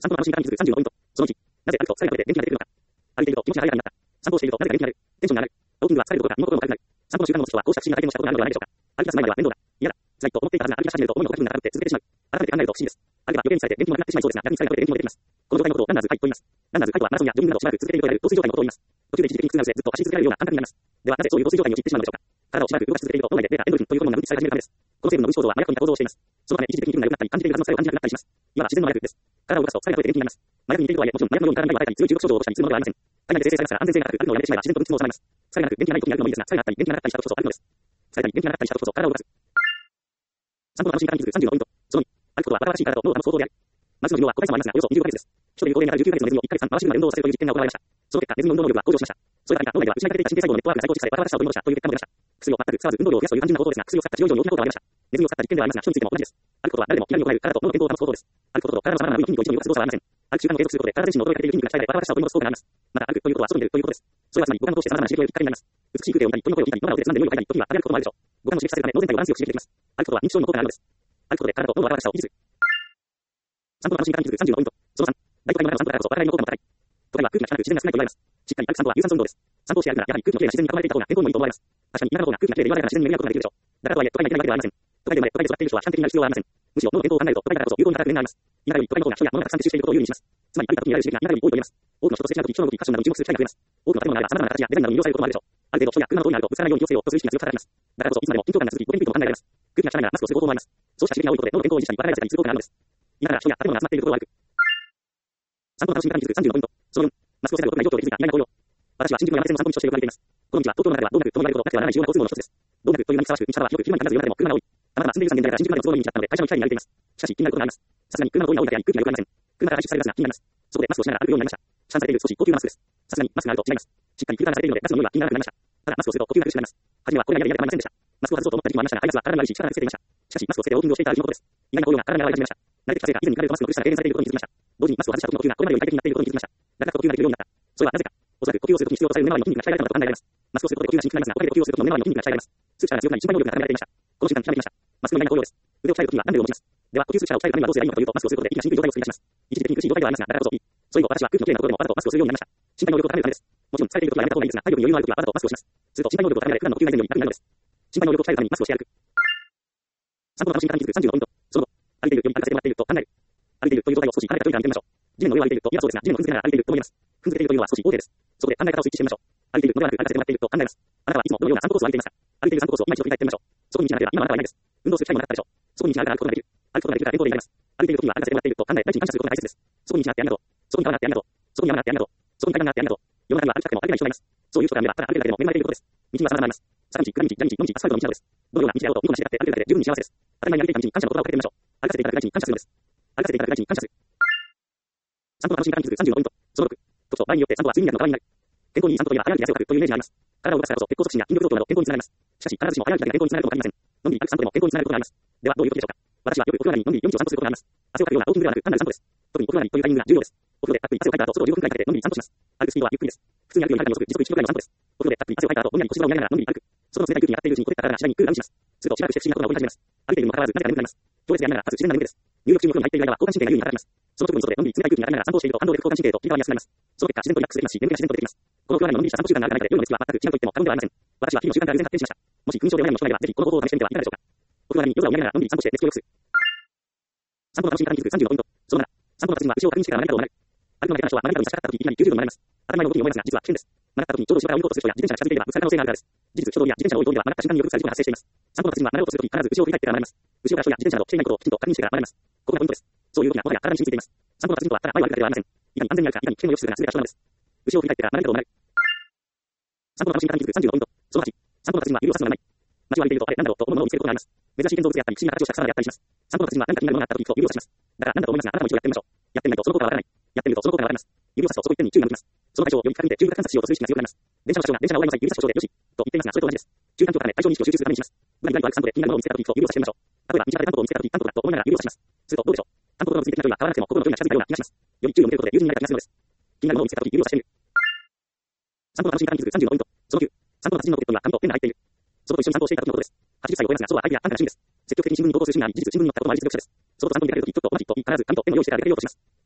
散歩の楽しみ方に気づく30のポイント。その1、なぜ歩くと疲れが取れて元気が出てくるのか。歩いていると気持ちが晴れやかになった。散歩をしているとなぜか元気になる。テンションが上がる。ウォーキングは疲れるどころか身も心も軽くなる。散歩の習慣を持つ人はこうした不思議な体験をしたことがあるのではないでしょうか。歩き出す前までは面倒だ、嫌だ、辛いと思っていたはずが歩き出し始めると思いのほか気分が高くて続けてしまう。改めて考えると不思議です。歩けば余計に疲れて元気もなくなってしまいそうですが、逆に疲れが取れて元気も出てきます。この状態のことをランナーズハイと言います。ランナーズハイとはマラソンやジョギングなどしばらく続けているとやる陶酔状態のことを言います。途中で一時的に苦痛が失せずっと走り続けられるような感覚になります。ではなぜそういう陶酔状態に陥ってしまうのでしょうか。体をしばらく動かし続けていると脳内でベータエンドルフィンというホルモンが分泌され始めるためです。この成分の分子構造は麻薬に似た構造をしています。そのため一時的に気分が良くなったり感じているはずの疲れを感じなくなったりします。いわば自然の麻薬です。体を動かすと疲れが取れて元気になります。麻薬に似ているとはいえ、もちろん麻薬のように体には与えたり強い中毒症状を起こしたりするものではありません。体内で生成されますが安全性が高く、歩くのをやめてしまえば自然と分泌も収まります。疲れがなく元気がない時に歩くのもいいですが、疲れがあったり元気がなかったりした時こそ歩くのです。疲れたり元気がなかったりした時こそ体を動かす。散歩の楽しみ方に気づく30のポイント。その2、歩くことは若々しい体と脳波の相当である。マウスの寿命は個体差もありますが、およそ25ヶ月です。人でいう高齢なら19ヶ月のネズミを1ヶ月間回し分運動をさせるという実験が行われました。その結果、ネズミの運動能力が向上しました。それが何か、脳内では失いかけていた神経細胞のネットワークが再構築され、バラバラしたを取り戻したという結果も出ました。薬を全く使わず運動量を増やすという単純な方法ですが、薬を使った治療上に大きな効果がありました。ネズミを使った実験ではありますが、人についても同じです。歩くことは誰でも気軽に行える体と脳の健康を保つ方法です。歩くことと体の様々な部位、筋肉を一緒に動かす動作はありません。歩く習慣を継続することで体自身の衰えかけている筋肉が鍛えられ、バラバラしたを取り戻す効果があります。また、歩くということは外に出るということです。それはつまり五感を通して様々な刺激を得るきっかけになります。美しい風景を見たり、鳥の声を聞いたり、野良を手で掴んで匂いを嗅いだり、時には食べ歩くこともあるでしょう。五感を刺激させるため脳全体をバランスよく刺激できます。歩くことは認知症にも効果があるのです。歩くことで体と脳のバラバラしたを維持する。散歩の楽しみ方に気づく30のポイント。その3、大都会の中の散歩だからこそ我々の効果も高い。都会は空気が汚く自然が少ないと言われます。しっかり歩く散歩は有酸素運動です。散歩をして歩くならやはり空気のきれいな自然に囲まれていた方が健康にもいいと思われます。確かに田舎の方が空気がきれいで柔らかな自然に恵まれることができるでしょう。だからとはいえ都会に行けないわけではありません。都会で生まれ、都会で育っている人は悲観的になる必要はありません。むしろ脳の健康を考えると都会だからこそ有効に働く面があります。田舎より都会の方が人や物がたくさん接していることを有利にします。つまり歩いた時に得られる刺激が田舎より多いと言えます。多くの人と接し合う時、人の動き、ファッションなどに注目する機会が増えます。多くの建物があれば様々な形やデザインなどに魅了されることもあるでしょう。ある程度人や車の通りになるとぶつからないように気をつけようとする意識が強く働きます。だからこそいつまでも緊張感が続き、保健的とも考えられます。空気が汚いならマスクをする方法もあります。そうした刺激が多いことで脳の健康を維持したり、笑いがせたりする効果があるのです。田舎から人や建物が集まっているところを歩く。散歩の楽しみ方に気づく30のポイント。その4、マスクをせざるを得ない状況で気づいた意外な効用。私は新宿の山手線の散歩道としてよく歩いています。この道は東京の中では道楽とも言われるほどかつてはならない重要な交通網の一つです。道楽という名にふさわしく、道幅は広く、車に必ず夜中でも車が多い。たまたま住んでいる3軒だから新宿までの都合のいい道だったので会社の機会に歩いています。しかし気になることがあります。さすがに車の通りが多いだけあり空気が良くありません。車から排出されますが気になります。そこでマスクをしながら歩くようになりました。市販されている少し高級なマスクです。さすがにマスクがあると違います。しっかりフィルターがされているのでガスの匂いは気にならなくなりました。ただマスクをすると呼吸が苦しくなります。初めはこれが嫌でたまりませんでした。マスクを外そうと思った時期もありましたが、相手は体に悪いし力がつけていました。しかしマスクをつけてウォーキングをしていた時のことです。意外な効用が体に現れ始めました。慣れてきたせいか以前に比べるとマスクの苦しさが軽減されていることに気づきました。同時にマスクを外した時の呼吸がこれまでより快適になっていることに気づきました。だから呼吸ができるようになった。それはなぜか。おそらく呼吸をするときに必要とされる目の周りの筋肉が鍛えられたのだと考えられます。マスクをすることで呼吸がしにくくなりますが、これで呼吸をするときの目の周りの筋肉が鍛えられます。数値が強くなり心肺能力が高められていました。この瞬間にひらめきました。マスクの意外な効用です。腕を鍛えるときにはダンベルを持ちます。では呼吸数値を鍛えるためにはどうすればいいのかというと、マスクをすることで息がしにくい状態を作り出します。一時的に苦しい状態ではありますが、だからこそいい。それ以後私は空気のきれいなところでもわざとマスクをするようになりました。心肺能力を高めるためです。もちろん疲れているときはやめた方がいいですが、体力に余裕のあるときはわざとマスクをします。すると心肺能力を高められ、普段の呼吸が以前より楽になるのです。心肺能力を鍛えるためにマスクをして歩く。散歩の楽しみ方に気づく30のポイント。その後、歩いているより歩かせてもらっていると考える。歩いているという状態を少し考え方というか見てみましょう。地面の上を歩いていると嫌だそうですが、地面を踏んづけながら歩いていると思います。踏んづけているというのは少し OK です。そこで考え方をスイッチしてみましょう。歩いているのではなく歩かせてもらっていると考えます。あなたはいつもどのような散歩コースを歩いていますか。歩いている散歩コースを今一度振り返ってみましょう。そこに道があれば今あなたはいないです。運動する機会もなかったでしょう。そこに道があるから歩くことができる。歩くことができるから健康でいられます。歩いている時には歩かせてもらっていると考え、大事に感謝することが大切です。そこに道があってありがとう。そこに川があってありがとう。そこに山があってありがとう。そこに階段があってありがとう。世の中には歩きたくても歩けない人がいます。そういう人がいればただ歩けるだけでも恵まれていることです。道は様々あります。坂道、下道、砂道、野道、アスファルトの道などです。どのような道であろうと、いいともしてやって歩けるだけで十分に幸せです。当たり前に歩いていた道に感謝の言葉をかけてみましょう。歩かせていただく大地に感謝するのです。歩かせていただく大地に感謝する。散歩の楽しみ方に気づく30のポイント。その6、時と場合によって散歩は睡眠薬の代わりになる。健康にいい散歩といえば早歩きで汗をかくというイメージがあります。体を動かすからこそ血行促進や筋力増強など健康につながります。しかし必ずしも早歩きだけが健康につながるとも限りません。のんびり歩く散歩でも健康につながることがあります。ではどういうことでしょうか。私はよくお風呂上がりにのんびり夜道を散歩することがあります。汗をかくようなウォーキングではなく単なる散歩です。特にお風呂上がりというタイミングが重要です。お風呂でたっぷり汗をかいた後、外を15分くらいかけてのんびり散歩します。歩くスピードはゆっくりです。普通に歩くよりはるかに遅く時速1キロくらいの散歩です。お風呂でたっぷり汗をかいた後、ぼんやり腰を見ながらのんびり歩く。外の冷たい空気に当たっているうちにこてった体が次第にクールダウンします。するとしばらくして不思議なことが起こり始めます。歩いているにもかかわらずなぜか眠くなります。強烈でやりながらかつ自然な眠気です。入浴中にお風呂に入っている間は交感神経が優位に働きます。その直後に外でのんびり冷たい空気に当たりながら散歩をしていると反動で副交感神経と切り替わりやすくなります。その結果自然とリラックスできますし、眠気が自然と出てきます。このお風呂上がりののんびりした散歩習慣があるかないかで夜の熱は全く違うと言っても過言ではありません。私は日々の習慣から偶然発展しました。もし不眠症でお悩みの人がいればぜひこの方法を試してみてはいかがでしょうか。お風呂上がりに夜空を見ながらのんびり散歩して熱気を良くする。散歩の楽しみ方に気づく30のポイント。その7、散歩の達人は後ろを確認してから曲がり角を曲がる。歩くのが下手な人は曲がり角に差し掛かった時いきなり90度に曲がります。当たり前の動きに思いますが実は危険です。曲がった時にちょうど後ろから追い抜こうとする人や自転車が近づいていればぶつかる可能性があるからです。事実、人通りや自転車の多い通りでは曲がった瞬間によくぶつかる事故が発生しています。散歩の達人は曲がろうとする時必ず後ろを振り返ってから曲がります。後ろから人や自転車などしていないことをきちんと確認してから曲がります。ここがポイントです。そういう動きがもはや体に染みついています。散歩の達人とはただ前を歩くだけではありません。いかに安全にあるか、いかに危険を予知するかが全ての人なのです。後ろを振り返ってから曲がり角を曲がる。散歩の楽しみ方に気づく30のポイント。その8、散歩の達人は指をさすのがない。街を歩いているとあれなんだろうと思うものを見つけることがあります。珍しい建造物であったり不思議な形をした草まであったりします。散歩の達人は何か気になるものがあった時こそ指をさします。だからなんだと思いますがあなたも一度やってみましょう。やってみないとその効果がわからない。やってみるとその効果がわかります。指をさすとそこ一点に注意が向きます。その対象をより深く見て注意深く観察しようとする意識が強くなります。電車の車掌が電車の終わりの際指差しをしてよしと言っていますがそれと同じです。注意喚起を高め対象認識を集中するためにします。ぶらりぶらりと歩く散歩で気になるものを見つけた時こそ指をさしてみましょう。例えば道端でタンポポを見つけた時タンポポだと思いながら指をさします。するとどうでしょう。タンポポの物理的な距離は変わらなくても心の距離が近づいたような気がします。より注意を向けることで友人になれた気がするのです。気になるものを見つけた時指をさしてみる。散歩の楽しみ方に気づく30のポイント。その9、散歩の達人のポケットには紙とペンが入っている。そこと一緒に散歩をしていた時のことです。80歳を超えますが、そうはアイデア、安価な趣味です。積極的に新聞に投稿する趣味があり、事実新聞に載ったこともあり実力者です。そこと散歩に出かけるとき、ちょっと同じと言い必ず紙とペンを用意してから出かけようとします。ある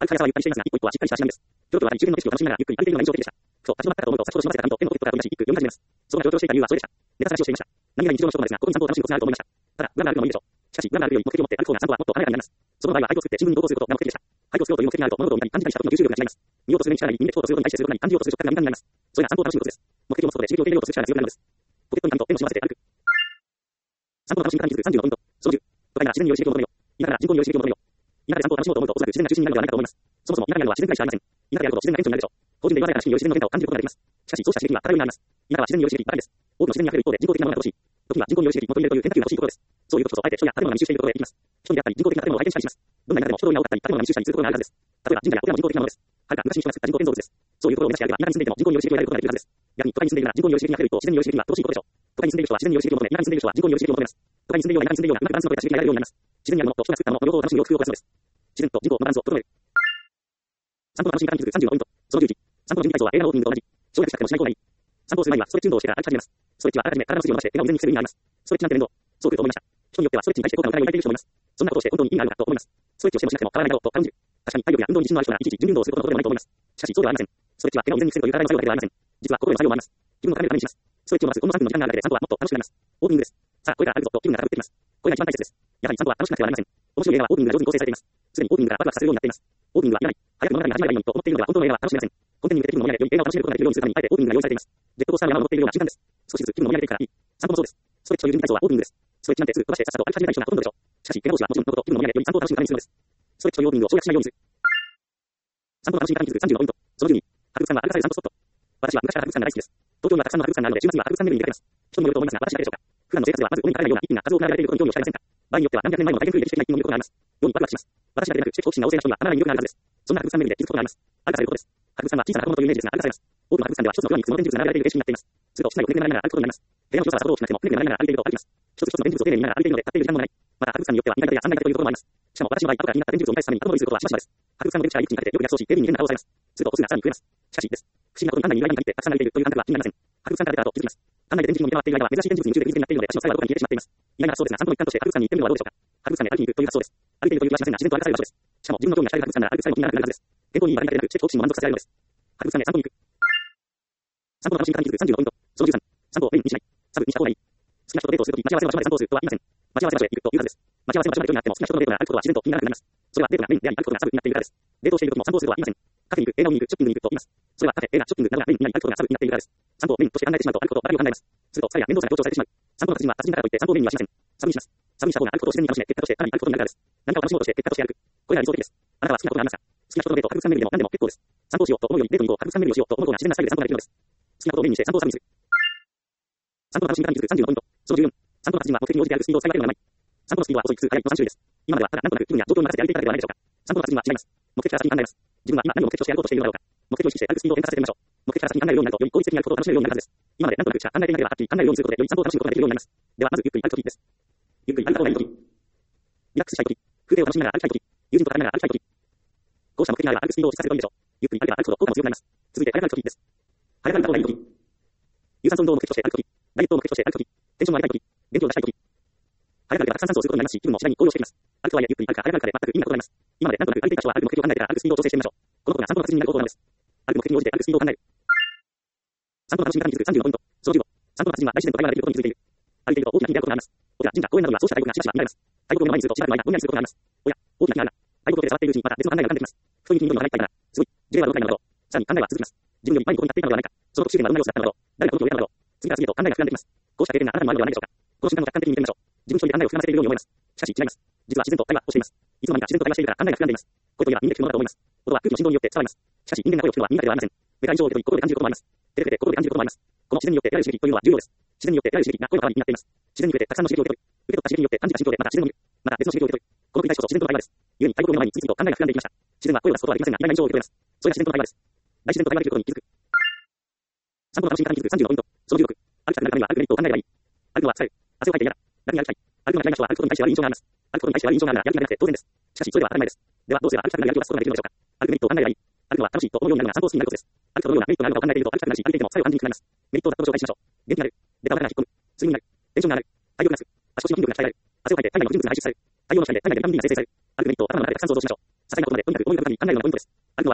る速さはゆったりしていますが、一歩一歩はしっかりした足並みです。状況は周辺の景色を楽しみながらゆっくり歩いているような印象的でした。ふと立ち止まったかと思うと、先ほど忍ばせた紙とペンのポケットから飛び出し、一句読み始めます。その上昇していた理由はそれでした。ネタ探しをしていました。何気ない日常の一コマですが、ここに散歩を楽しむコツがあると思いました。ただ、裏があるのもいいでしょう。しかし、裏があるより目的を持って歩く方が散歩はもっと華やかになります。その場合は俳句を作って新聞に投稿することが目的でした。俳句を作ろうという目的があると物事を見たり感じたりした時の吸収力が違います。見ようとするに力に人間と強くに対して強くなり感じようとする直感が敏感になります。それが散歩を楽しむコツです。目的を持つことで刺激を受け入れようとする力が強くなるのです。ポケットに紙とペンを忍ばせて歩く。散歩の楽しみ方に気づく35ポイント。その10。都会なら自然により刺激を求めよ。田舎なら人口により刺激を求めよ。田舎で散歩を楽しもうと思うと、おそらく自然が中心になるのではないかと思います。そもそも田舎にあるのは自然界しかありません。田舎であること自然が顕著になるでしょう。個人で言われたら自然の変化を感じることができます。しかし、そうした刺激には偏りがあります。田舎は自然により刺激ばかりです。多くの自然に溢れる一方で人工的なものが欲しい。時には人工により刺激を求めるという変化球が欲しいところです。そういうことこそ、あえて人や建物が密集しているところへ行きます。人にあったり人工的な建物を相手にしたりします。どんな田舎でも人通りが多かったり建物が密集したりするところがあるはずです。例えば神社やお寺も人工的なものです。はるか昔に人が作った人工建造物です。そういうところを目指してあれば、田舎に住んでいても人工により刺激を得られることができるはずです。逆に都会に住んでいるなら人工により刺激が溢れると自然により刺激が乏しいことでしょう。都会に住んでいる人は自然により刺激を求め、田舎に住んでいる人は人工により刺激を求めます。都会に住んでいるような田舎に住んでいるようなうまくバランスの取れた刺激が得られるようになります。自然にあるものと人が作ったもの、両方を楽しむ洋服を出すのです。自然と人工のバランスを整える。散歩の楽しみ方に気づく35ポイント。その11。散歩の準備体操は映画のオープニングと同じ。省略したくてもしない方がいい。散歩をする前にはストレッチ運動をしてから歩き始めます。ストレッチはあらかじめ体の筋を伸ばして手が自然にする意味があります。ストレッチなんて面倒。そう来ると思いました。人によってはストレッチに対して効果を疑いを抱いている人もいます。そんなことをして本当に意味があるのかと思います。ストレッチをしてもしなくても変わらないだろうと感じる。確かに体力や運動に自信のある人なら一時準備運動をすることなどでもないと思います。しかしそうではありません。ストレッチは手が自然にするという体の作用だけではありません。実は心への作用もあります。気分の高めるためにします。ストレッチを回すほんの3分の時間があるだけで散歩はもっと楽しくなります。オープニングです。さあ、これから歩くぞと気分が高ぶっています。これが一番大切です。やはり散歩は楽しくなくてはなりません。面白い映画はオープニングが上手に構成されています。すでにオープニングからワクワクさせるようになっています。オープニングはいらない。早く物語が始まればいいのにと思っているのでは本当の映画は楽しめません。コンテンツに向けて気分の盛り上げより映画を楽しめることができるようにするためにあえてオープニングが用意されています。ジェットコースターの山を登っているような瞬間です。少しずつ気分の盛り上げていくからいい。散歩もそうです。ストレッチという準備体操はオープニングです。ストレッチなんてすぐ飛ばしてさっさと歩き始めたい人がほとんどでしょう。しかし、怪我をしはもちろんのこと、気分の盛り上げより散歩を楽しむためにするのです。ストレッチというオープニングを省略しないようにする。散歩の楽しみ方に気づく30のポイント。その12。博物館は歩かされる散歩スポット。私は昔から博物館が大好きです。東京にはたくさんの博物館があるので、週末には博物館巡りに出かけます。人にもよると思いますが、私だけでしょうか。普段の生活ではまずお目にかかれないような一品が数多く並べられていることに興味を示されませんか。場合によっては何百年前の大変古い歴史的な一品の魅力があります。ようにワクワクします。私だけでなく、知的好奇心が旺盛な人にはたまらない魅力があるはずです。そんな博物館巡りで気づくことがあります。歩かされることです。博物館は小さな建物というイメージですが、歩かされます。多くの博物館では一つのフロアにいくつもの展示物が並べられている形式になっています。すると室内をくねくねながら歩くことになります。部屋の広さはさほど大きくなくてもくねくねながら歩いていると歩きます。一つ一つの展示物を丁寧に見ながら歩いているので立っている時間もない。また博物館によっては2階建てや3階建てというところもあります。しかも私の場合、後から気になった展示物を見返すために後戻りすることはしばしばです。博物館の出口から入り口にかけてよく約束し、警備員に連絡をされます。すると歩数がさらに増えます。しかしいいです。不思議なことに館内に2階に限ってたくさん並んでいるという感覚は気になりません。博物館から出た後気づきます。館内で展示品を見回っている間は珍しい展示物に夢中で釘付けになっているので足の際はどこかに消えてしまっています。意外な発想ですが、散歩の一環として博物館に行ってみるのはどうでしょうか。博物館へ歩きに行くという発想です。歩いているという気はしませんが自然と歩かされる場所です。しかも自分の興味が惹かれる博物館なら歩く際も気にならなくなるはずです。健康にいい悪いだけでなく知的好奇心も満足させられるのです。博物館へ散歩に行く。散歩の楽しみ方に気づく30のポイント。その13。散歩をメインにしない。サブにした方がいい。好きな人とデートをするとき、待ち合わせの場所まで散歩をするとは言いません。待ち合わせ場所へ行くというはずです。待ち合わせの場所まで距離があっても好きな人とのデートなら歩くことは自然と気にならなくなります。それはデートがメインであり歩くことがサブになっているからです。デートをしているときも散歩をするとは言いません。カフェに行く、映画を見に行く、ショッピングに行くと言います。それはカフェ、映画、ショッピングなどがメインになり歩くことがサブになっているからです。散歩をメインとして考えてしまうと歩くことばかりを考えます。すると疲れや面倒さが強調されてしまう。散歩の達人は達人だからといって散歩をメインにはしません。サブにします。サブにした方が歩くことを自然に楽しめ、結果としてさらに歩くことになるからです。何かを楽しもうとして結果として歩く。これが理想的です。あなたは好きなことがありますか。好きな人とのデート、博物館巡りでも何でも結構です。散歩をしようと思うよりデートに行こう、博物館巡りをしようと思うような自然なスタイルで散歩ができるのです。好きなことをメインにして散歩をサブにする。散歩の楽しみ方に気づく30のポイント。その14。散歩の達人は目的に応じて歩くスピードを使い分けるのがうまい。散歩のスピードは遅い、速いの3種類です。今まではただなんとなく気分や状況に任せて歩いていただけではないでしょうか。散歩の達人は違います。目的から先に考えます。自分は今何を目的として歩こうとしているのだろうか。目的を意識して歩くスピードを変化させてみましょう。目的から先に考えるようになるとより効率的に歩くことを楽しめるようになるはずです。今までなんとなくしか考えていなければはっきり考えるようにすることでより散歩を楽しむことができるようになります。ではまずゆっくり歩くときです。ゆっくり歩いた方がいいとき。リラックスしたいとき。風景を楽しみながら歩きたいとき。友人と語りながら歩きたいとき。こうした目的があれば歩くスピードを小させるといいでしょう。ゆっくり歩けば歩くほど効果も強くなります。続いて早く歩くときです。早く歩いた方がいいとき。有酸素運動を目的として歩くとき。ダイエットを目的として歩くとき。テンションを上げたいとき。元気を出したいとき。早く歩けばたくさん酸素を吸うことになりますし、気分も次第に高揚していきます。歩くとはいえゆっくり歩くか早く歩くかで全く意味が異なります。今までなんとなく歩いていた人は歩く目的を考えてから歩くスピードを調整してみましょう。このことが散歩の達人になる方法なのです。歩く目的に応じて歩くスピードを考える。散歩の楽しみ方に気づく30のポイント。その15。散歩の達人は大自然と会話ができることに気づいている。歩いていると大きな木に出会うことがあります。お寺、神社、公園などにはそうした大木がしばしば見られます。大木を目の前にするとしばらくの間ぼんやりすることがあります。おや、大きな木があるな。大木を手で触っているうちにまた別の考えが浮かんできます。太い木に緑の花がいっぱいだな。すごい。樹齢はどのくらいなのだろう。さらに考えは続きます。自分より前にここに立っていたのではないか。その特殊点はどんな様子だったのだろう。誰がこの木を植えたのだろう。次から次へと考えが膨らんできます。こうした経験があなたにもあるのではないでしょうか。この瞬間を客観的に見てみましょう。自分一人で考えを膨らませているように思います。しかし違います。実は自然と会話をしています。いつの間にか自然と会話しているから考えが膨らんでいます。声といえば耳で聞くものだと思います。音は空気の振動によって伝わります。しかし人間が声を聞くのは耳だけではありません。目が以上を受け取り心で感じることもあります。手で触れて心で感じることもあります。この自然によって得られる刺激というのは重要です。自然によって得られる刺激が声の代わりになっています。自然に触れてたくさんの刺激を受け取り、受け取った刺激によって感じた心境でまた自然を見る。また別の刺激を受け取り、この繰り返しこそ自然との会話です。故に大木の前に次々と考えが膨らんでいきました。自然は声を出すことはできませんが、意外な以上を受け取れます。それが自然との会話です。大自然と会話できることに気づく。散歩の楽しみ方に気づく30のポイント。その16。歩きたくなるためには歩くメリットを考えればいい。歩くのは疲れる。汗をかいて嫌だ。楽に歩きたい。歩くのが嫌いな人は歩くことに対して悪い印象があります。歩くことに対して悪い印象があるならやる気がなくて当然です。しかしそれでは当たり前です。ではどうすれば歩きたくなるやる気を出すことができるのでしょうか。歩くメリットを考えればいい。歩くのは楽しいと思うようになるのが散歩を好きになることです。歩くとどのようなメリットがあるのかを考えていると歩きたくなるし、歩いていても疲れを感じにくくなります。メリットをざっと紹介しましょう。元気になる。出たがらが引っ込む。睡眠になる。テンションが上がる。体力がつく。足腰の筋力が鍛えられる。汗をかいて体内の不純物が排出される。太陽の光で体内でビタミン D が生成される。歩くメリットを頭の中でたくさん想像しましょう。些細なことまでとにかく思い浮かぶ限り考えるのがポイントです。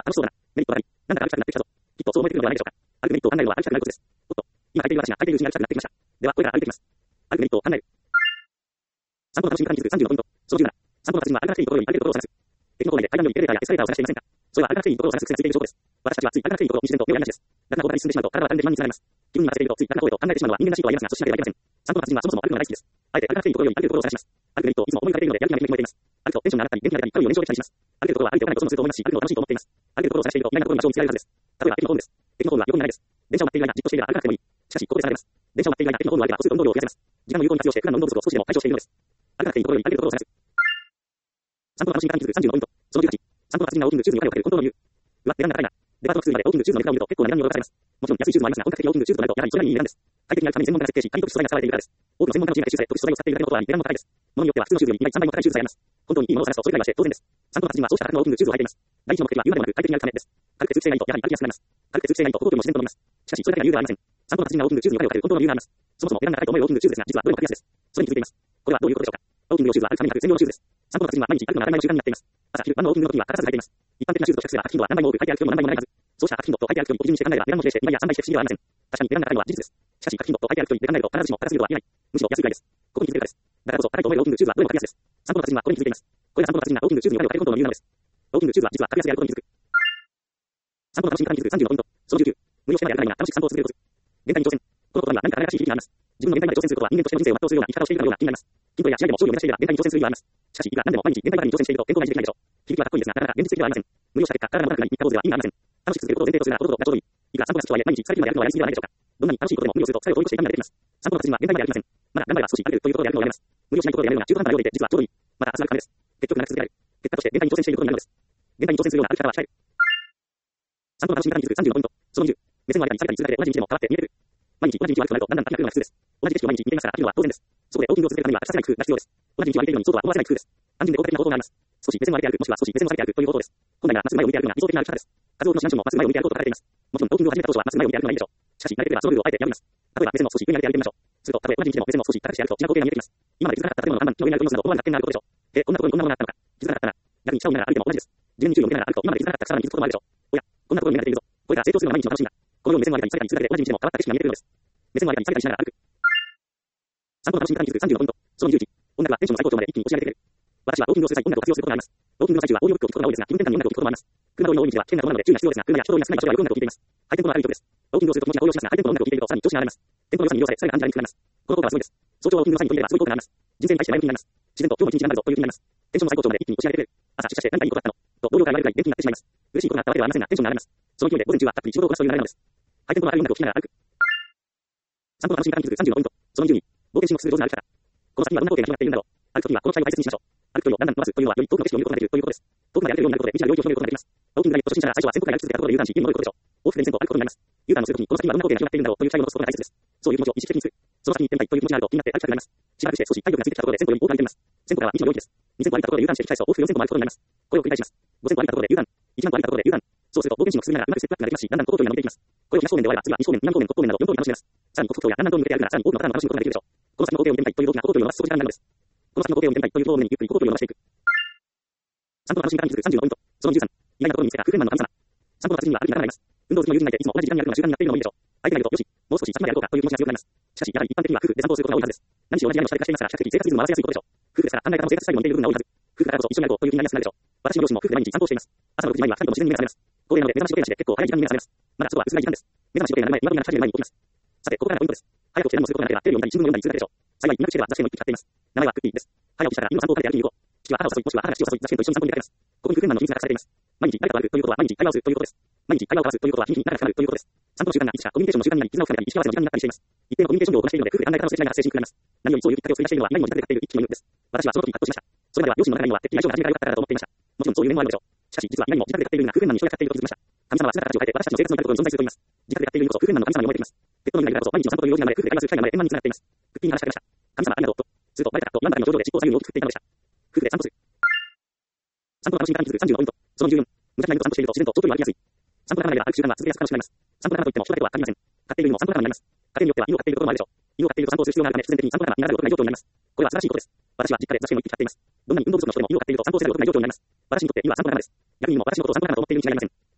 は楽しそうだな。メリットがあり、なんだか歩きたくなってきたぞ。きっとそう思えてくるのではないでしょうか。歩くメリットを考えるのは歩きたくなることです。おっと、今履いている私が履いているうちに歩きたくなってきました。では、これから歩いてきます。歩くメリットを考える。散歩の楽しみ方に気づく30のポイント。その17。散歩の達人は歩かなくていいところより歩けるところを探す。駅の構内で階段よりエレベーターやエスカレーターを探していませんか。それは歩かなくていいところを探す癖がついている証拠です。私たちはつい歩かなくていいところを自然と目をやりがちです。楽な方向に進んでしまうと体はたるんで不満につながります。気分に任せているとつい楽な方へと考えてしまうのは人間らしいとは言えませんが、そしてなければいけません。散歩の達人はそもそも歩くのが大好きです。あえて歩かなくていいところより歩けるところを探します。歩くメリットをいつも思い浮かべているのでやる気がめきめき燃えています。歩くとテンションが上がったり元気が出たり、会うよう燃焼できたりします。歩けるところは歩いておかないこともすると思いますし、歩くのを楽しいと思っています。歩けるところを探していると意外なところに場所を見つけられるはずです。例えば駅のホームです。駅のホームは横にないです。電車を待っている間、じっとしていれば歩かなくてもいい。しかし、ここで下がれます。電車を待っている間、駅のホームを歩けば歩数と運動量を増やせます。時間の有効に活用して普段の運動不足を少しでも解消しているのです。歩かなくていいところより歩けるところを探す。散歩の楽しみ方に気づく30のポイント。その18。散歩の達人がウォーキングシューズにお金をかけるコントロール理由。うわ、値段が高いな。デパート通までウォーキングシューズの値段を見ると結構な値段に驚かされます。もちろん安いシューズもありますが、本格的なウォーキングシューズとなるとやはりそれなりにいい値段です。快適に歩くために専門家が設計し、紙と素材が使われているからです。多くの専門家のチームが特殊素材を使っているだけのことはあり、値段も高いです。物によっては普通のシューズより2倍3倍も高いシューズさえあります。本当にいいものを探すとそれぐらいはして当然です。散歩の達人はそうした格のウォーキングシューズを履いています。第一の目的は言うまでもなく快適に歩くためです。軽くて通気性がいいとやはり歩きやすくなります。軽くて通気性がいいと歩行量も自然と伸びます。しかし、それだけが理由ではありません。散歩の達人がウォーキングシューズにお金をかける本当の理由があります。そもそも値段が高いと思えるウォーキングシューズですが、実はどれも格安です。それに気づいています。これはどういうことでしょうか。ウォーキング用シューズは歩くために履く専用のシューズです。散歩の達人は毎日歩くのが当たり前の習慣になっています。朝昼晩のウォーキングの時には欠かさず履いています。一般的なシューズと比較すれば履く頻度は何倍も多く履いて歩く量も何倍もないはず。そうした履く頻度と履いて歩く量を基準にして考えれば値段も比例して2倍や3倍して不思議ではありません。確かに値段が高いのは事実です。しかし履く頻度と履いて歩く距離で考えると必ずしも高すぎるとは言えない。むしろ安いぐらいです。ここに気づけるからです。だからこそ高いと思えるウォーキングシューズはどれも格安です。散歩の達人はこれに気づいています。これが散歩の達人がウォーキングシューズにお金をかける本当の理由なのです。ウォーキングシューズは実は格安であることに気づく。散歩の楽しみ方に気づく30のポイント。その19。無料してまで歩かないような楽しく散歩を続けるコツ。限界に挑戦。この言葉には何か輝かしい響きがあります。自分の限界まで挑戦することは人間としての人生を全うするような生き方をしているかのような気になります。筋トレや試合でも勝利を目指していれば限界に挑戦する意味はあります。しかし、いくら何でも毎日限界までに挑戦していると健康が維持できないでしょう。響きはかっこいいですが、なかなか現実的ではありません。無理をした結果、体が悪くなり、日課ポーズでは意味がありません。楽しく続けることを前提とするならほどほどがちょうどいい。いくら散歩が好きとはいえ、毎日疲れてまでやるのはやりすぎではないでしょうか。どんなに楽しいことでも無理をすると疲れを通り越して痛みが出てきます。散歩の達人は限界まで歩きません。まだ頑張れば少し歩けるということでやるのをやめます。無理をしないことでやるような中途半端な量でいて実はちょうどいい。また明日歩くためです。結局長く続けられる。結果として限界に挑戦していることになるのです。限界に挑戦するような歩き方は鍛える。散歩の楽しみ方に気づく30のポイント。その20。目線を上げたり下げたりするだけで同じ道でも変わって見えてくる。毎日同じ道を歩くとなるとだんだん旅が来るのが普通です。同じ景色を毎日見ていますから飽きるのは当然です。そこでウォーキングを続けるためには欠かせない工夫が必要です。同じ道を歩いているのにそうとは思わせない工夫です。単純で効果的な方法があります。少し目線を上げて歩く、もしくは少し目線を下げて歩くという方法です。本来ならまっすぐ前を見て歩くのが理想的な歩き方です。数多くの指南書もまっすぐ前を見て歩くと書かれています。もちろんウォーキングを始めた当初はまっすぐ前を見て歩くのがいいでしょう。しかし慣れていればそのルールをあえて破ります。例えば目線を少し上に上げて歩いてみましょう。するとたとえ同じ道でも目線を少し高くして歩くと違う光景が見えてきます。今まで気づかなかった建物の看板、木の上にあるドームなど思わぬ発見があることでしょう。こんなところにこんなものがあったのか。気づかなかったな。逆に下を見ながら歩いても同じです。自分に注意を向けながら歩くと今まで気づかなかった草に気づくこともあるでしょう。おや、こんなところに目が出ているぞ。これが成長するのが毎日の楽しみだ。このように目線を上げたり下げたりするだけで同じ道でも変わった景色が見えてくるのです。目線を上げたり下げたりしながら歩く。散歩の楽しみ方に気づく30のポイント。その11。音楽はテンションの最高潮まで一気に押し上げてくれる。私はウォーキングをする際音楽を活用することがあります。ウォーキングの最中はオーディオブックを聞くことが多いですが、気分転換に音楽を聞くこともあります。車通りの多い道では危険なことなので注意が必要ですが、車や人通りが少ない場所ではよく音楽を聞いています。ハイテンポの歩い曲です。ウォーキングをすると気持ちが高揚しますが、ハイテンポの音楽を聞いているとさらに調子が上がります。テンポの良さに魅了され、それが感じられにくくなります。この効果はすごいです。早朝はウォーキングの際に取り入れればすごい効果があります。人生に対して前向きになります。自然と今日も一日頑張るぞという気になります。テンションの最高潮まで一気に押し上げてくれる。朝出社して何かいいことがあったのと同僚から言われるぐらい元気になってしまいます。嬉しいことがあったわけではありませんが、テンションが上がります。その勢いで午前中はたっぷり仕事をこなすという流れなのです。ハイテンポの歩い音楽を聞きながら歩く。散歩の楽しみ方に気づく30のポイント。その12。冒険心をする上手な歩き方。この先にはどんな工程が決まっているんだろう。歩くときはこの際を大切にしましょう。歩く距離をだんだん伸ばすというのはより遠くの景色を見ることができるということです。遠くまで歩けるようになることで未知な領域を広げることができます。ウォーキングが初心者なら最初は1000歩くらい歩き続けたところで U ターンし、家に戻ることでしょう。往復で2000歩歩くことになります。U ターンをするときにこの先にはどんな工程が決まっているんだろうという期待を残すことが大切です。そういう気持ちを意識的にする。その先に行ってみたいという気持ちがあると気になって歩きたくなります。しばらくして少し体力がついてきたところで1000歩より多く歩いてみます。1000歩からは未知の領域です。2000歩歩いたところで U ターンして引き返すと往復4000歩も歩くことになります。これを繰り返します。5000歩歩いたところで U ターン。1万歩歩いたところで U ターン。そうすると冒険心をくすぐりながらうまくステップアップができますし、だんだん高等距離が伸びていきます。これを東方面で終われば次は西方面、南方面、北方面など4通り楽しめます。さらに北北東や南南東に向けて歩くならさらに多くのパターンを楽しむことができるでしょう。この先の工程を見てみたいという動機が高等距離を伸ばす時間になるのです。この先の工程を見てみたいという動機にゆっくり高等距離を伸ばしていく。散歩の楽しみ方に気づく30のポイント。その13。意外なところに見つけた工夫マンの神様。散歩の達人には歩きながらなります。運動好きの友人がいていつも同じ時間に歩くのが習慣になっているのもいいでしょう。相手がいるとよし、もう少し先まで歩こうかという気持ちが強くなります。しかし、やはり一般的には夫婦で散歩をすることが多いはずです。何しろ同じ屋根の下で暮らしていますから、比較的生活リズムを合わせやすいことでしょう。夫婦ですから考え方も生活スタイルも似ている部分が多いはず。夫婦だからこそ一緒に歩こうという気になりやすくなるでしょう。私の両親も夫婦で毎日散歩をしています。朝の6時前には2人とも自然に目が覚めます。高齢なので目覚まし時計なしで結構早い時間に目が覚めます。まだ外は薄暗い時間です。目覚まし時計が鳴る前、今時が7時前に起きます。さて、ここからがポイントです。早く起きて何もすることがなければテレビを見たり新聞を読んだりするだけでしょう。幸い、今口では雑誌でも一気使っています。名前はクッキーです。早起きしたら今散歩をかけて歩きに行こう。父は母を誘い、もしくは母が父を誘い、雑誌と一緒に散歩に出かけます。ここに工夫マンの秘密が隠されています。毎日誰かと歩くということは毎日会話をするということです。毎日会話を交わすということは日に日に仲が深まるということです。散歩の習慣がいつしかコミュニケーションの習慣になり、絆を深めたり、意識合わせの時間になったりしています。一定のコミュニケーション量をこなしているので、夫婦で考え方のすれ違いが発生しにくくなります。何よりそういうきっかけを作り出しているのは、今にも自宅で飼っている一匹の犬です。私はその時に葛藤しました。それまでは両親の中には鉄器に相性が初めから良かったからと思っていました。もちろんそういう面もあるでしょう。しかし、実は今にも自宅で飼っている犬が夫婦マンに一緒に飼っていることを気づきました。神様は姿形を変えて私たちの生活の至るところに存在すると言います。自宅で飼っている犬こそ夫婦マンの神様に思えてきます。ペットの犬がいるからこそ毎日の散歩という用事なので、夫婦で会話する機会なので円満につながっています。クッキーに話しかけました。神様ありがとうと。すると、バレたかと言わんばかりの表情で尻尾を左右に大きく振っていたのでした。夫婦で散歩する。散歩の楽しみ方に気づく30のポイント。その14。無茶な犬と散歩していると自然と長距離を歩きやすい。散歩が長ければ歩く習慣は続けやすく楽しくなります。散歩が長といっても人だけとは限りません。飼っている犬も散歩が長になります。家庭によっては犬を飼っていることもあるでしょう。犬を飼っていると散歩をする必要があるため、必然的に散歩が長になることがない状況になります。これは素晴らしいことです。私は実家で雑誌も一気飼っています。どんなに運動不足の人でも犬を飼っていると散歩をせざるを得ない状況になります。私にとって犬は散歩が長です。逆に今も私のことを散歩が長と思っているに違いありません。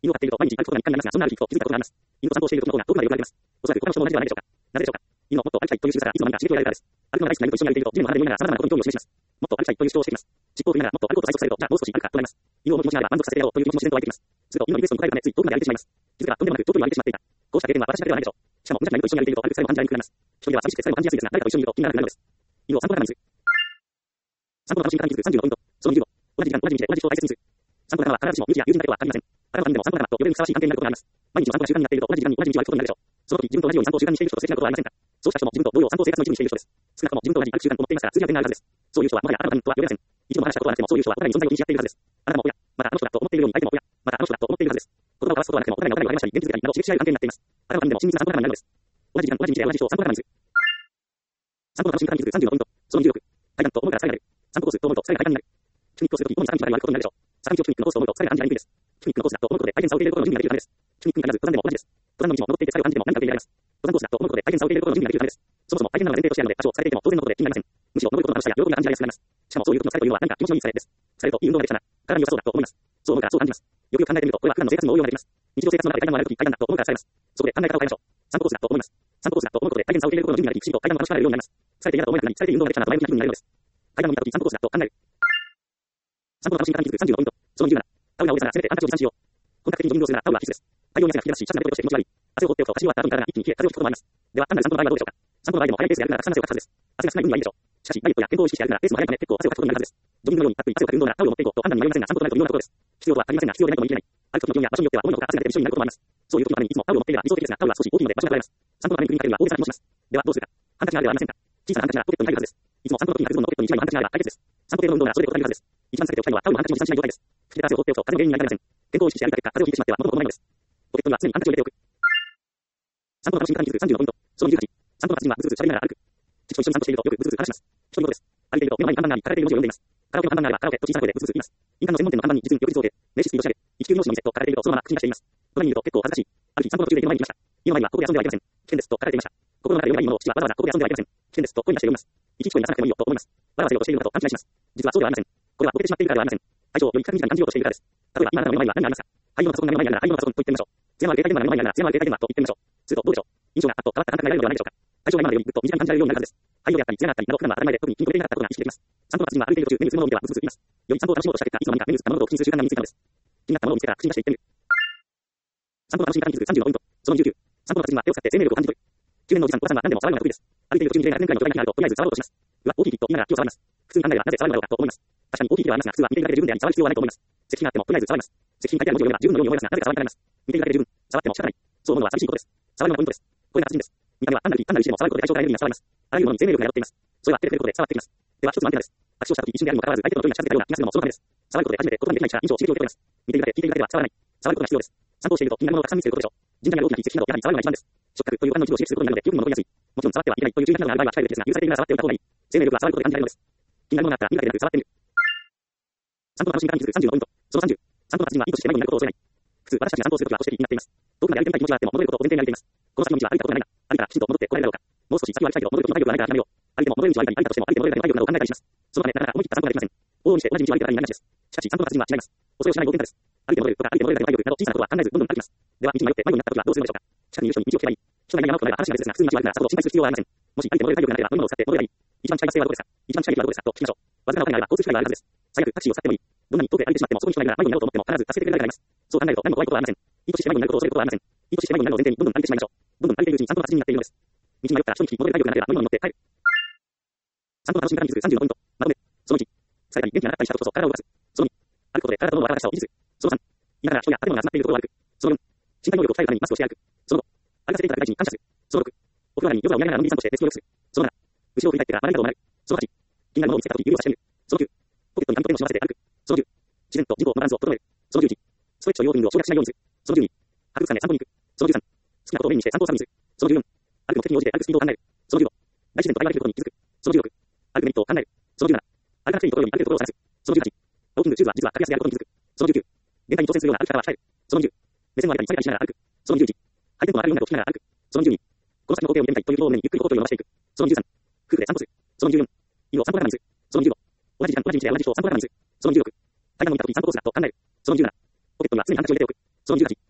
犬を飼っていると毎日歩くことが日課になりますが、そんなある日ふと気づいたことがあります。犬と散歩をしていることの方が遠くまで送られています。おそらく他の人も同じではないでしょうか。なぜでしょうか。犬をもっと歩きたいという仕草がいつの間にか刺激を得られるからです。歩くのが大好きな犬と一緒に歩いていると、地面の離れで見ながら様々なことに興味を示します。もっと歩きたいという主張をしてきます。尻尾を振りながらもっと歩くことを催促されると、じゃあもう少し歩くかとなります。犬をもっと気持ちながら満足させてやろうという気持ちも自然と湧いてきます。すると犬のリクエストに応えるためつい遠くまで歩いてしまいます。気づかとんでもなく遠くに歩いてしまっていた。こうした経験は私だけではないでしょう。しかも無邪気な犬と一緒に歩いていると歩く際も感じられにくくなります。一人では寂しくて疲れも感じやすいですが、誰かと一緒にいると気にならなくなるのです。犬を散歩が楽しみです。散歩の楽しみ方に気づく30のポイント。その20度。同じ時間、同じ道で、同じ人を大切にする。散歩の仲は必ずしも身内や友人だけとは限りません。誰のためでも散歩の仲と呼べるにふさわしい関係になることがあります。毎日の散歩が習慣になっていると、同じ時間に同じ道を歩くことになるでしょう。その時、自分と同じように散歩を習慣にしている人とすれ違うことはありませんか。そうした人も自分と同様散歩を生活の一部にしている人です。少なくとも自分と同じ歩く習慣を持っていますから、通じ合う点があるはずです。そういう人はもはやあなたの他人とは呼べません。一度も話したことはなくても、そういう人はお互いに存在を認識し合っているはずです。あなたも親、またあの人だと思っているように相手も親、またあの人だと思っているはずです。言葉を交わすことはなくても、お互いがお互いを励ましたり、元気づけたりなど刺激し合う関係になっています。あなたのでも親密な散歩仲間になるのです。同じ時間、同じ道で同じ人を散歩仲間にする。散歩の楽しみ方に気づく30のポイント。その26。階段と思うから疲れが出る。散歩コースと思うと疲れが快感になる。ピクニックをするとき、主に坂道まで歩くことになるでしょう。坂道をピクニックのコースと思うと疲れが感じられにくいです。ピクニックのコースだと思うことで大変さを受け入れることの準備ができるためです。ピクニックに限らず登山でも同じです。登山の道も登っていて疲れを感じても何か受け入れられます。登山コースだと思うことで大変さを受け入れることの準備ができるためです。そもそも大変なのが前提としてあるので、多少疲れていても当然のことで気になりません。むしろ登ることの楽しさや喜びが感じられやすくなります。しかもそういう時の疲れというのは何か気持ちのいい疲れです。疲れるといい運動ができたな。体に良さそうだと思います。そう思うからそう感じます。よくよく考えてみると、これは普段の生活にも応用ができます。日常生活の中で階段を歩くとき、階段だと思うから疲れます。そこで考え方を変えましょう。散歩コースだと思います。散歩コースだと思うことで大変さを受け入れることの準備ができ、不思議と階段を楽しまれるようになります。疲れて嫌だと思えなくなり、疲れていい運動ができたなと前向きな気分になれるのです。階段を見たとき、散歩コースだと考える。散歩の楽しみ方に気づく30のポイント。その17。タオルが大げさなせめてハンカチを持参しよう。本格的にジョギングをするならタオルは必須です。大量に汗が噴き出し、シャツがベトベトして気持ち悪い。汗を放っておくと走り終わった後に体が一気に冷え、風邪をひくこともあります。では、単なる散歩の場合はどうでしょうか。散歩の場合でも速いペースでやるならたくさん汗をかくはずです。汗が少ない分にはいいでしょう。しかし、ダイエットや健康を意識してやるならペースも速いため結構汗をかくことになるはずです。ジョギングのようにたっぷり汗をかく運動ならタオルを持っていこうと判断に迷いませんが、散歩となると微妙なところです。必要とはありませんが必要でないとも言い切れない。歩く時の気温や場所によっては思いのほか汗が出てびしょになることもあります。そういう時のためにいつもタオルを持っていれば理想的ですが、タオルは少し大きいので場所が取られます。散歩のために首にかけるには大げさな気もします。ではどうするか。ハンカチがあるではありませんか。小さなハンカチならポケットに入るはずです。いつも散歩の時に履くズボンのポケットに一枚のハンカチがあれば解決です。散歩系の運動ならそれで答えるはずです。一番避けておきたいのはタオルのハンカチを持参しない状態です。吹き出た汗を放っておくと風邪の原因になりかねません。健康を意識してやりたい結果、風邪をひいてしまっては元も子もないのです。ポケットには常にハンカチを入れておく。散歩の楽しみ方に気づく30のポイント。その28。散歩の達人はブツブツ喋りながら歩く。父と一緒に散歩しているとよくブツブツ話します。人のことです。歩いていると目の前に看板があり、カラオケの文字を読んでいます。カラオケの看板があればカラオケと小さな声でブツブツ言います。印鑑の専門店の看板に実に翌日を受け、名刺スピード調べ、19用紙の店と書かれているとそのまま口に出しています。隣にいると結構恥ずかしい。ある日散歩の途中で家の前に来ました。家の前にはここで遊んではいけません。危険ですと書かれていました。心の中で読めないものを父はわざわざここで遊んではいけません。危険ですと声に出して読みます。いちいち声に出さなくてもいいよと思います。わざわざようとしているのだと勘違いします。実はそうではありません。これはボケてしまっているからではありません。対象をより確実に感じようとしているからです。例えば今あなたの目の前には何がありますか。灰色のパソコンが目の前にあるなら灰色のパソコンと言ってみましょう。艶のある携帯電話が目の前にあるなら艶のある携帯電話と言ってみましょう。するとどうでしょう。印象があっと変わった感覚が得られるのではないでしょうか。対象が今までよりぐっと身近に感じられるようになるはずです。灰色であったり艶があったりなど普段は当たり前で特にピンと出ていなかったことが意識できます。散歩の達人は歩いている途中目に映るものを見てはブツブツ言います。より散歩を楽しもうとした結果、いつの間にか目に映ったものと口にする習慣が身についたのです。気になったものを見つけたら口に出して言ってみる。散歩の楽しみ方に気づく30のポイント。その19。散歩の達人は手を使って生命力を感じ取る。中年のおじさんおばさんは何でも触るのが得意です。歩いている途中に0年くらいの状態になるととりあえず触ろうとします。うわ、大きい木と言いながら木を触ります。普通に考えればなぜ触るのだろうかと思います。確かに大きい木ではありますが、普通は見ているだけで十分であり触る必要はないと思います。石碑があってもとりあえず触ります。石碑に書いてある文字を読めば十分のように思いますが、なぜか触りたがります。見ているだけで十分。触っても仕方ない。そう思うのは寂しいことです。触るのがポイントです。これが達人です。見た目は単なる石でも触ることで対象がエネルギーが伝わります。あらゆるものに生命力が宿っています。それは手で触れることで伝わってきます。では一つのアンテナです。握手をしたとき一瞬であるにもかかわらず相手との距離が近づいたような気がするのもそのためです。触ることで初めて言葉にできない力、印象を刺激を受け取ります。見ているだけ、聞いているだけでは伝わらない。触ることが必要です。散歩をしていると気になるものがたくさん見つけることでしょう。神社にある大きな石碑などやはり触るのが一番です。触覚という他の一部を刺激することになるので記憶にも残りやすい。もちろん触ってはいけないという注意書きなどがある場合は控えるべきですが、許されているなら触っておいた方がいい。生命力は触ることで感じられるのです。気になるものがあったら見るだけでなく触ってみる。散歩の楽しみ方に気づく30のポイント。その30。散歩の達人は意図して迷子になることを恐れない。普通、私たちが散歩をするときは腰的になっています。遠くまで歩いてみたい気持ちがあっても戻れることを前提に歩いています。この先の道は歩いたことがないな。歩いたらきちんと戻ってこられるだろうか。もう少し先を歩きたいけど戻ることの体力がないから諦めよう。歩いても戻れる道を歩いたり、歩いたとしても歩いて戻れるだけの体力などを考えたりします。そのためなかなか思い切った散歩ができません。往々にして同じ道を歩いてたらになりがちです。しかし散歩の達人は違います。恐れをしない冒険家です。歩いて戻れるとか歩いて戻れるだけの体力など小さなことは考えずどんどん歩きます。では道に迷って迷子になったときはどうするのでしょうか。近くにいる人に道を聞けばいい。人がいない山奥となれば話が別ですが、普通に道を歩くならさほど心配する必要はありません。もし歩いて戻れる体力がなければ飲み物を使って戻ればいい。一番近いバス停はどこですか。一番近い駅はどこですかと聞きましょう。わずかなお金があれば交通費があるはずです。最悪タクシーを使ってもいい。どんなに遠くへ歩いてしまってもそこに人がいるなら迷子になろうと思っても必ず助けてくれる誰かがいます。そう考えると何も怖いことはありません。意図して迷子になることを恐れることはありません。意図して迷子になるのを前提にどんどん歩いてしまいましょう。どんどん歩いているうちに散歩の達人になっているのです。道に迷ったら人に聞き戻れる体力がなければ飲み物に乗って帰る。散歩の楽しみ方に気づく30のポイント。まとめ。その1。疲れたり元気がなかったりした時こそ体を動かす。その2。歩くことで体と脳の柔らかさを維持する。その3。今から人や建物が集まっているところを歩く。その4。身体能力を鍛えるためにマスクをして歩く。その5。歩かせていただく大地に感謝する。その6。お風呂上がりに夜空を見ながらのんびり散歩してデスクを良くする。その7。後ろを振り返ってから学び方を学ぶ。その8。気になるものを見つけた時指を差し伸べる。その9。ポケットに紙とペンを忍ばせて歩く。その10。自然と自己のバランスを整える。その11。ストレッチとヨーグニングを省略しないようにする。その12。博物館で散歩に行く。その13。好きなことをメインにして散歩をサブにする。その14。歩く目的に応じて歩くスピードを考える。その15。大自然と対話できることに気づく。その16。歩くメリットを考える。その17。歩かなくていいところに歩けるところを探す。その18。ウォーキングシューズは実は格安であることに気づく。その19。限界に挑戦するような歩き方は控える。その20。目線を上げたり下げたりしながら歩く。その21。ハイテンポの明るい音楽を聴きながら歩く。その22。この先の光景を見てみたいという希望を胸にゆっくりと心を伸ばしていく。その23。夫婦で散歩する。その24。犬を散歩仲間にする。その25。同じ時間、同じ道で同じ人を散歩仲間にする。その26。階段を見たとき散歩コースだと考える。その27。ポケットには常にハンカチを入れておく。その18。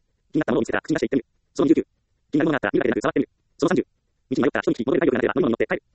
見つけたら口に出して言ってみる。その29、気になるものがあったら見るだけでなく触ってみる。その30、道に迷ったら人に聞き戻れる体力がなければ飲み物に乗って帰る。